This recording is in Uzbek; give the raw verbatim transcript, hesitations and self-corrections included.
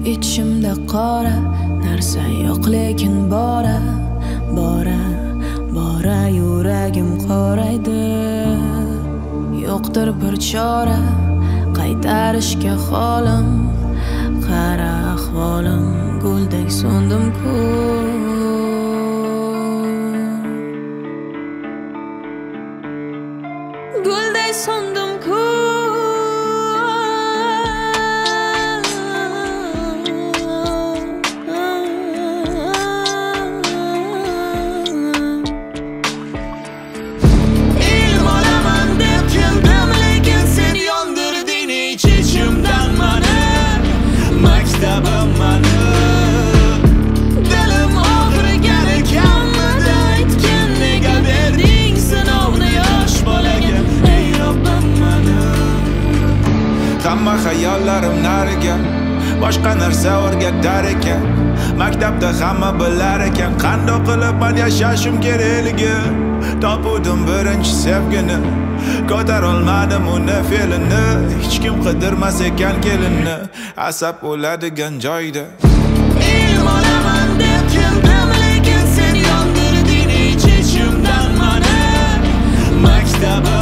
ichimda qora narsa yo'q lekin bora bora bora yuragim qoraydi. Yo'qdir bir chora qaytarishga holim, qara ahvolim guldek so'ndim-ku. Guldek so'ndim-ku. Hamma hayollarim nariga boshqa narsa o'rgatar ekan. Maktabda hamma bilar ekan qandoq qilib men yashashim kerakligi. Topuvdim birinchi sevgini, ko'tar olmadim uni fe'lini. Hech kim qidirmas ekan kelinni asab o'ladigan joyda. Ilm olaman deb keldim lekin sen yondirding ichimdan mani. Maktab